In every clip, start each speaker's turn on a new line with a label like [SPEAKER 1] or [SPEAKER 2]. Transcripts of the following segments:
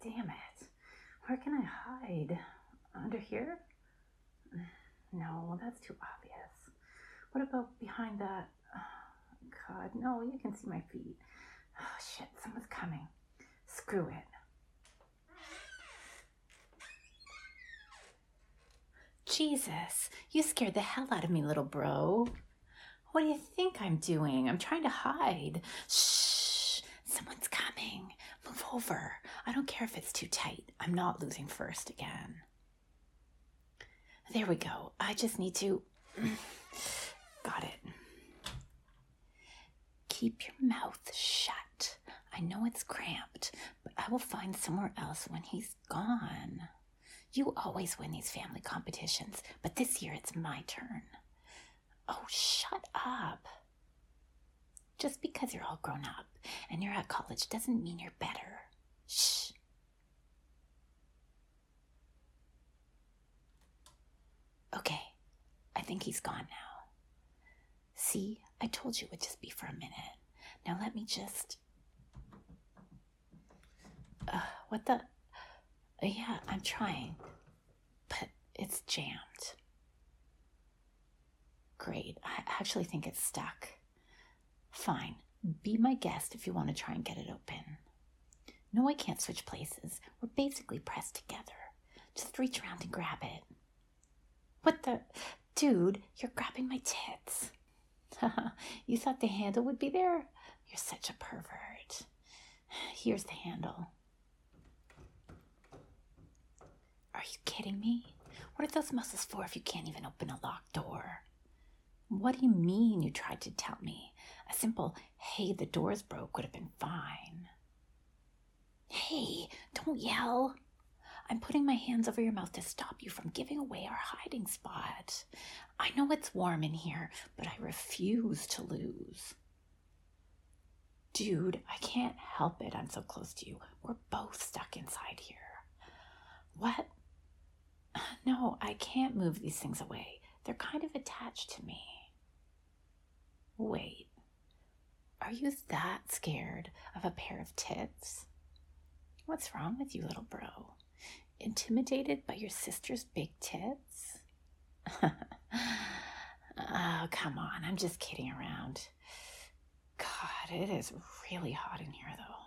[SPEAKER 1] damn it. Where can I hide? Under here? No, that's too obvious. What about behind that? God, no, you can see my feet. Oh, shit, someone's coming. Screw it. Jesus, you scared the hell out of me, little bro. What do you think I'm doing? I'm trying to hide. Shh, someone's coming. Move over. I don't care if it's too tight. I'm not losing first again. There we go. I just need to... Got it. Keep your mouth shut. I know it's cramped, but I will find somewhere else when he's gone. You always win these family competitions, but this year it's my turn. Oh, shut up. Just because you're all grown up and you're at college doesn't mean you're better. Shh. Okay, I think he's gone now. See, I told you it would just be for a minute. Now let me just... what the... yeah, I'm trying, but it's jammed. Great, I actually think it's stuck. Fine, be my guest if you want to try and get it open. No, I can't switch places. We're basically pressed together. Just reach around and grab it. What the... Dude, you're grabbing my tits. You thought the handle would be there? You're such a pervert. Here's the handle. Are you kidding me? What are those muscles for if you can't even open a locked door? What do you mean you tried to tell me? A simple, hey, the door's broke would have been fine. Hey, don't yell. I'm putting my hands over your mouth to stop you from giving away our hiding spot. I know it's warm in here, but I refuse to lose. Dude, I can't help it. I'm so close to you. We're both stuck inside here. What? No, I can't move these things away. They're kind of attached to me. Wait, are you that scared of a pair of tits? What's wrong with you, little bro? Intimidated by your sister's big tits? Oh, come on, I'm just kidding around. God, it is really hot in here, though.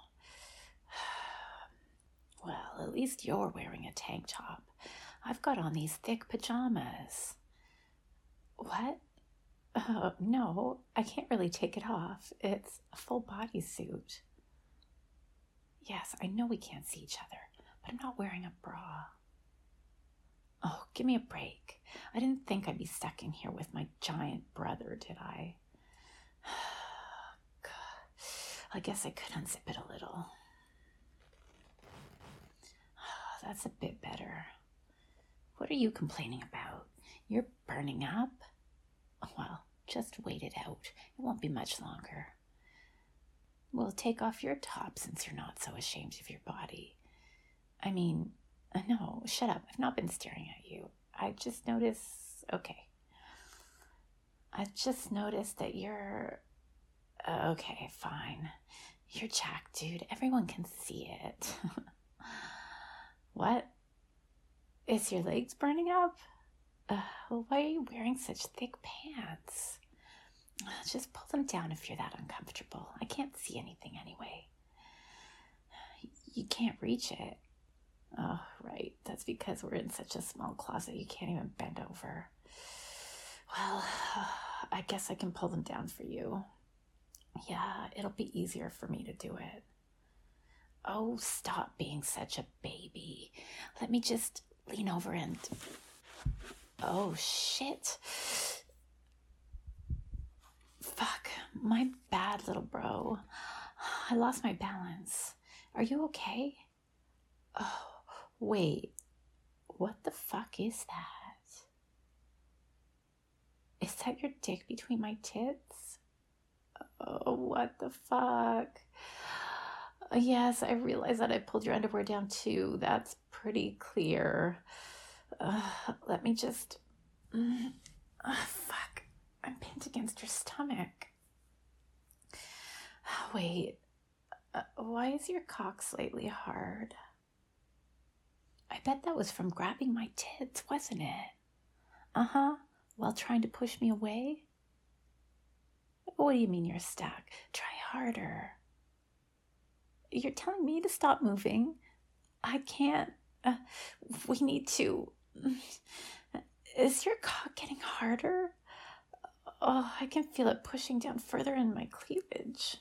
[SPEAKER 1] Well, at least you're wearing a tank top. I've got on these thick pajamas. What? No, I can't really take it off. It's a full bodysuit. Yes, I know we can't see each other, but I'm not wearing a bra. Oh, give me a break. I didn't think I'd be stuck in here with my giant brother, did I? God, I guess I could unzip it a little. That's a bit better. What are you complaining about? You're burning up? Well, just wait it out. It won't be much longer. We'll take off your top since you're not so ashamed of your body. I mean, no, shut up. I've not been staring at you. I just noticed... Okay. I just noticed that you're... Okay, fine. You're jacked, dude. Everyone can see it. What? Is your legs burning up? Why are you wearing such thick pants? Just pull them down if you're that uncomfortable. I can't see anything anyway. You can't reach it. Oh, right. That's because we're in such a small closet you can't even bend over. Well, I guess I can pull them down for you. Yeah, it'll be easier for me to do it. Oh, stop being such a baby. Let me just lean over and... Oh, shit. Fuck, my bad, little bro. I lost my balance. Are you okay? Oh, wait. What the fuck is that? Is that your dick between my tits? Oh, what the fuck? Yes, I realize that I pulled your underwear down too. That's pretty clear. Let me just... fuck. I'm pinned against your stomach. Wait. Why is your cock slightly hard? I bet that was from grabbing my tits, wasn't it? Uh-huh. While trying to push me away? What do you mean you're stuck? Try harder. You're telling me to stop moving? I can't. We need to. Is your cock getting harder? Oh, I can feel it pushing down further in my cleavage.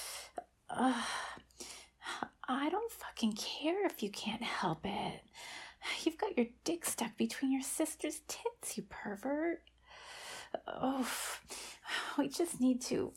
[SPEAKER 1] I don't fucking care if you can't help it. You've got your dick stuck between your sister's tits, you pervert. Oh, we just need to.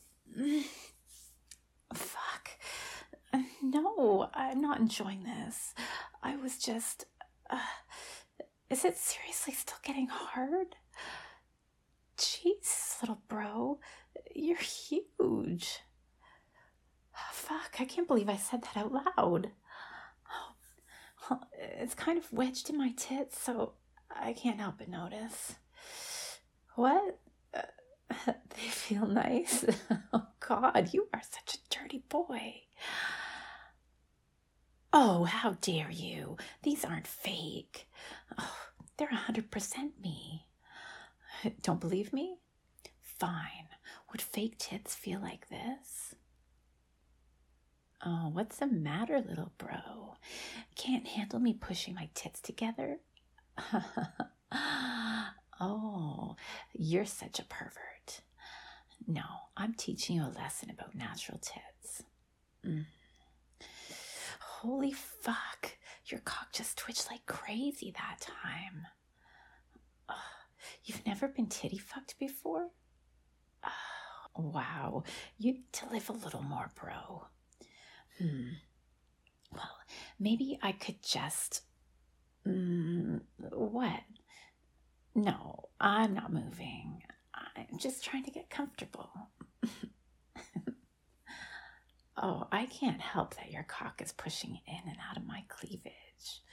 [SPEAKER 1] Fuck. No, I'm not enjoying this. I was just. Is it seriously still getting hard? Jesus, little bro. You're huge. Fuck, I can't believe I said that out loud. It's kind of wedged in my tits, so I can't help but notice. What? They feel nice? Oh, God, you are such a dirty boy. Oh, how dare you? These aren't fake. Oh, they're 100% me. Don't believe me? Fine. Would fake tits feel like this? Oh, what's the matter, little bro? Can't handle me pushing my tits together? Oh, you're such a pervert. No, I'm teaching you a lesson about natural tits. Holy fuck, your cock just twitched like crazy that time. You've never been titty fucked before? Wow, you need to live a little more, bro. Well, maybe I could just... What? No, I'm not moving. I'm just trying to get comfortable. Oh, I can't help that your cock is pushing in and out of my cleavage.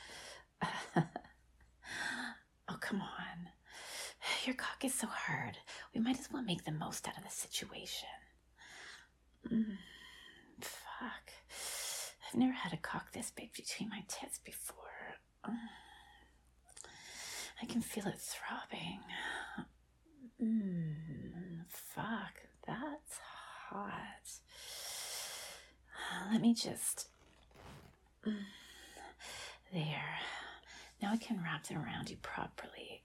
[SPEAKER 1] Oh, come on. Your cock is so hard. We might as well make the most out of the situation. Fuck. I've never had a cock this big between my tits before. I can feel it throbbing. Fuck, that's hot. Let me just... There. Now I can wrap it around you properly.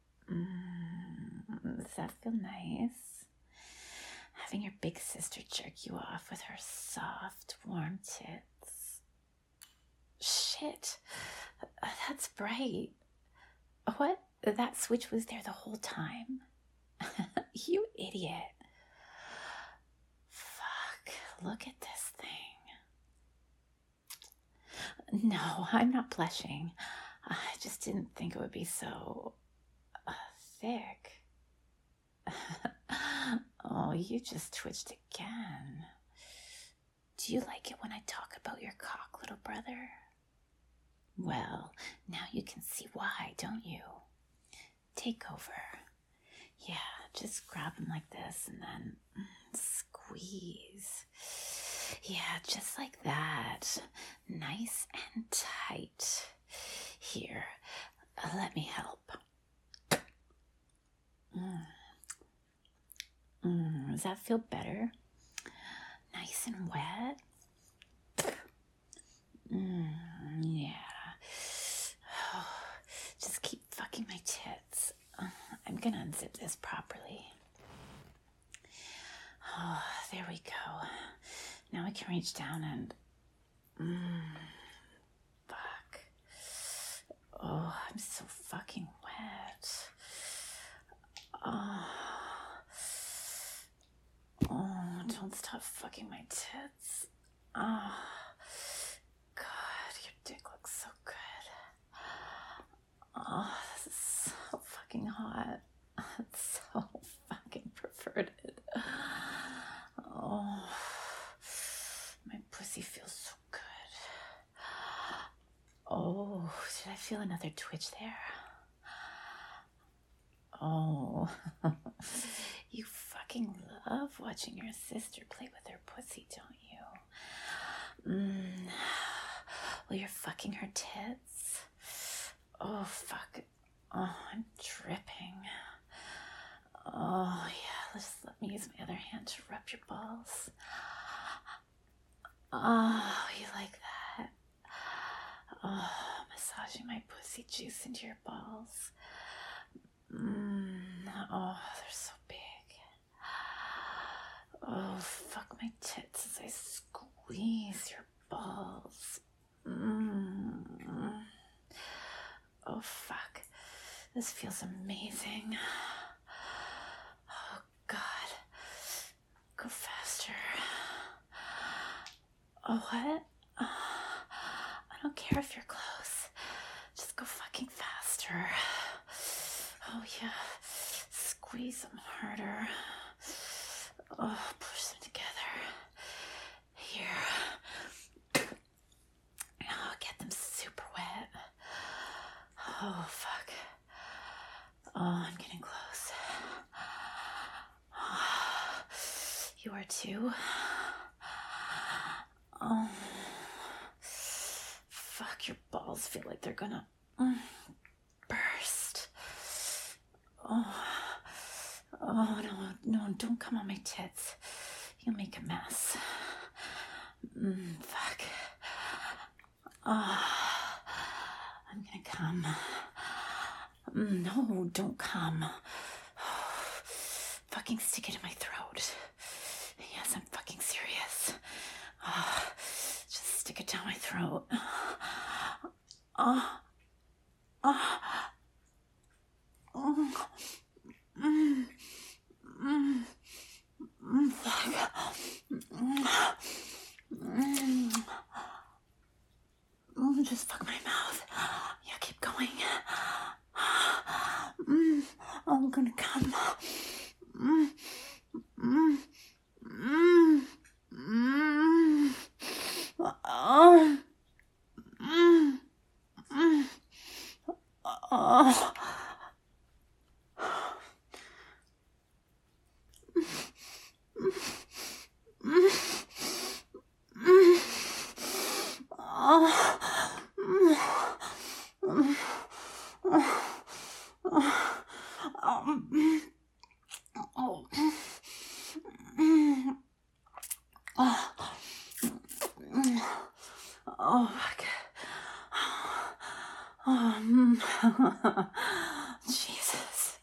[SPEAKER 1] Does that feel nice? Having your big sister jerk you off with her soft, warm tits. Shit. That's bright. What? That switch was there the whole time? You idiot. Fuck. Look at this thing. No, I'm not blushing. I just didn't think it would be so thick. Oh, you just twitched again. Do you like it when I talk about your cock, little brother? Well, now you can see why, don't you? Take over. Yeah, just grab him like this and then squeeze. Yeah, just like that. Nice and tight. Here, let me help. Does that feel better? Nice and wet? Yeah. Oh, just keep fucking my tits. I'm gonna unzip this properly. Oh, there we go. Now I can reach down and... fuck. Oh, I'm so fucking wet. Oh, don't stop fucking my tits. Oh, God, your dick looks so good. Oh, this is so fucking hot. It's so fucking perverted. Oh, my pussy feels so good. Oh, did I feel another twitch there? Oh, you fucking love watching your sister play with her pussy, don't you? Well, you're fucking her tits. Oh, fuck. Oh, I'm dripping. Oh, yeah. Just let me use my other hand to rub your balls. Oh, you like that? Oh, massaging my pussy juice into your balls. Oh, they're so big. Oh, fuck my tits as I squeeze your balls. Oh, fuck. This feels amazing. Oh, God. Go faster. Oh, what? I don't care if you're close. Just go fucking faster. Oh, yeah. Squeeze them harder. Oh, push them together. Here. Oh, get them super wet. Oh, fuck. Oh, I'm getting close. Oh, you are too. Oh, fuck, your balls feel like they're gonna burst. Oh, no, don't come on my tits. You'll make a mess. Fuck. Oh, I'm gonna come. No, don't come. Fucking stick it in my throat. Yes, I'm fucking serious. Just stick it down my throat. Just fuck my mouth. Yeah, keep going. I'm gonna come. Oh, fuck. Jesus.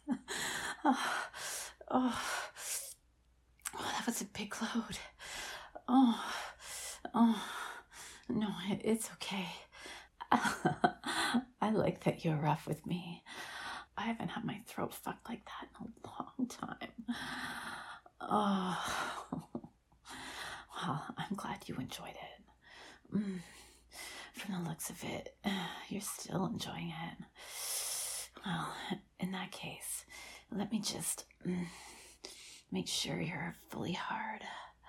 [SPEAKER 1] That was a big load. No, it's okay. I like that you're rough with me. I haven't had my throat fucked like that in a long time. Oh, well, I'm glad you enjoyed it. From the looks of it, you're still enjoying it. Well, in that case, let me just make sure you're fully hard.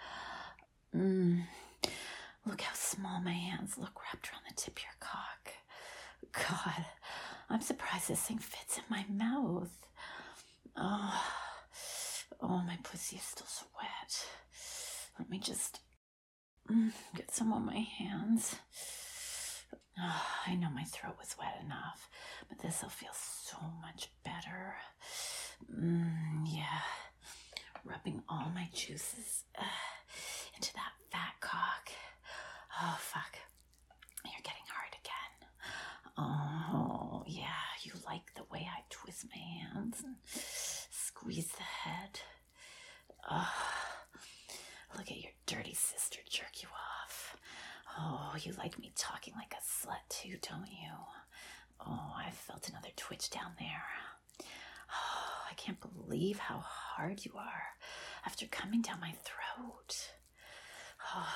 [SPEAKER 1] Look how small my hands look wrapped around the tip of your cock. God, I'm surprised this thing fits in my mouth. Oh, my pussy is still so wet. Let me just get some on my hands. Oh, I know my throat was wet enough, but this'll feel so much better. Yeah, rubbing all my juices into that fat cock. Oh, fuck. You're getting hard again. Oh, yeah, you like the way I twist my hands and squeeze the head. Oh, look at your dirty sister jerk you off. Oh, you like me talking like a slut too, don't you? Oh, I felt another twitch down there. Oh, I can't believe how hard you are after coming down my throat. Oh,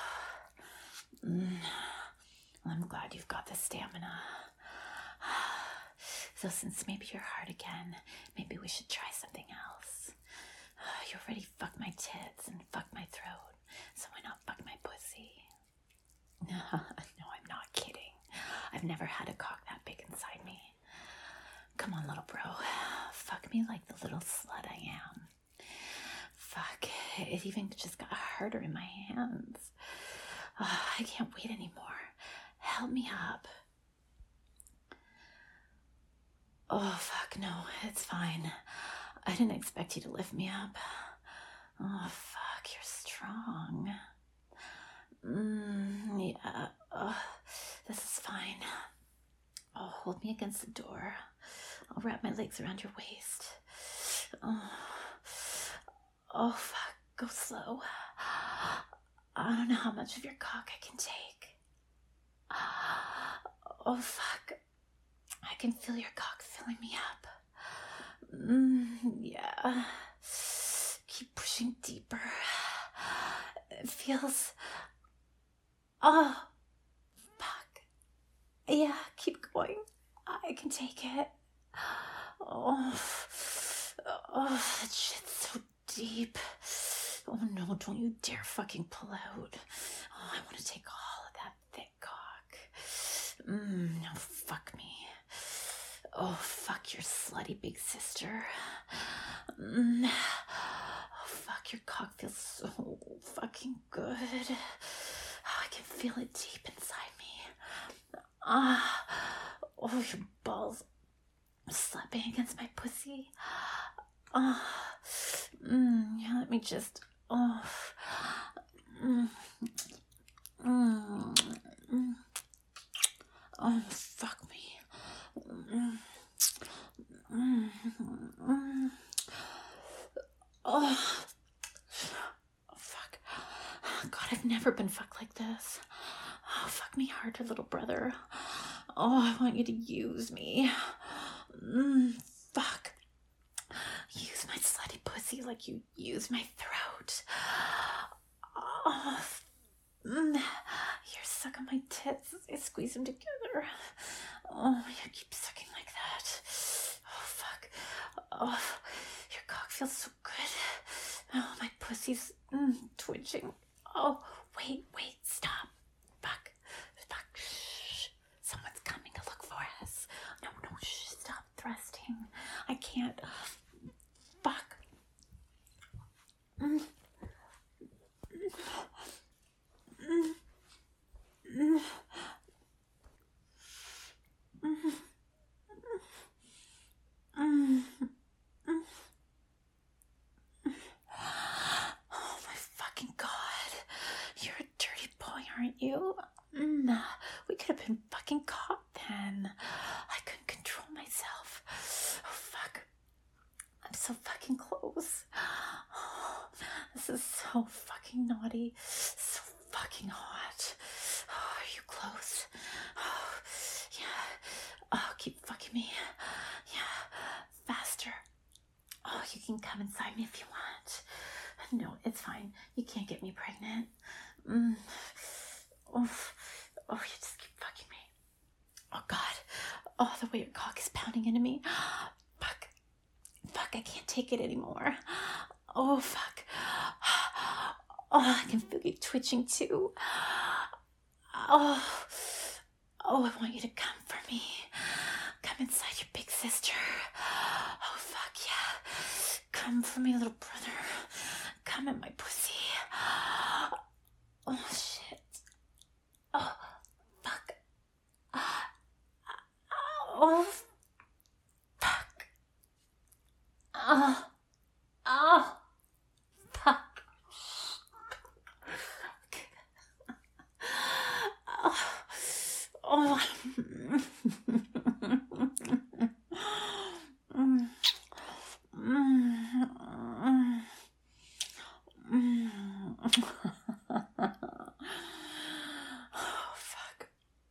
[SPEAKER 1] well, I'm glad you've got the stamina. So since maybe you're hard again, maybe we should try something else. You already fucked my tits and fucked my throat, so why not fuck my pussy? No, I'm not kidding. I've never had a cock that big inside me. Come on, little bro. Fuck me like the little slut I am. Fuck, it even just got harder in my hands. I can't wait anymore. Help me up. Oh, fuck, no, it's fine. I didn't expect you to lift me up. Oh, fuck, you're strong. Yeah, this is fine. Oh, hold me against the door. I'll wrap my legs around your waist. Oh, fuck, go slow. I don't know how much of your cock I can take. Oh, fuck. I can feel your cock filling me up. Yeah. Keep pushing deeper. It feels... Oh, fuck. Yeah, keep going. I can take it. Oh, that shit's so deep. Oh no, don't you dare fucking pull out. Oh, I want to take all of that thick cock. Now fuck me. Oh, fuck your slutty big sister. Oh, fuck, your cock feels so fucking good. Oh, I can feel it deep inside me. Oh, your balls slapping against my pussy. Yeah, let me just... Oh, fuck me. Oh, fuck. God, I've never been fucked like this. Oh, fuck me harder, little brother. Oh, I want you to use me. Fuck. Use my slutty pussy like you use my throat. Oh, you're sucking my tits. I squeeze them together. Oh, you keep sucking like that. Oh, fuck. Oh, your cock feels so good. Oh, my pussy's twitching. Oh, wait, stop. Fuck. Shh. Someone's coming to look for us. No, shh, stop thrusting. I can't. Fuck. Oh my fucking God. You're a dirty boy, aren't you? We could have been fucking caught then. I couldn't control myself. Oh fuck. I'm so fucking close. Oh, this is so fucking naughty. So fucking hot. Oh, are you close? Oh, yeah. Oh, keep fucking me. Yeah. Faster. Oh, you can come inside me if you want. No, it's fine. You can't get me pregnant. Oh, you just keep fucking me. Oh, God. Oh, the way your cock is pounding into me. Fuck, I can't take it anymore. Oh, fuck. Oh, I can feel you twitching too. Oh, I want you to come for me. Come inside your big sister. Oh, fuck yeah. Come for me, little brother. Come in my pussy. Oh, shit. Oh, fuck. Oh, fuck. Oh, fuck. Oh. Oh, fuck.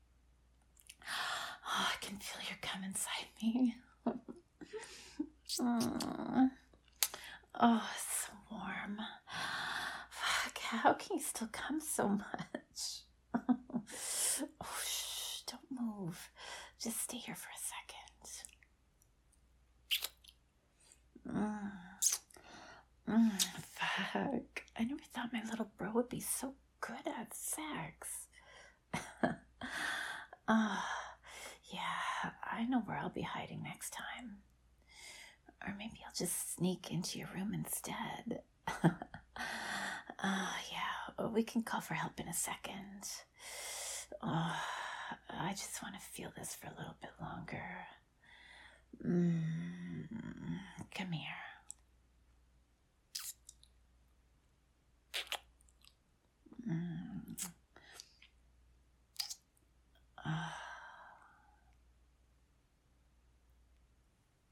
[SPEAKER 1] Oh, I can feel your cum inside me. Oh, it's so warm. Fuck, how can you still come so much? Oh, shh, don't move. Just stay here for a second. Fuck. I never thought my little bro would be so good at sex. Yeah, I know where I'll be hiding next time. Or maybe I'll just sneak into your room instead. Yeah, we can call for help in a second. I just want to feel this for a little bit longer.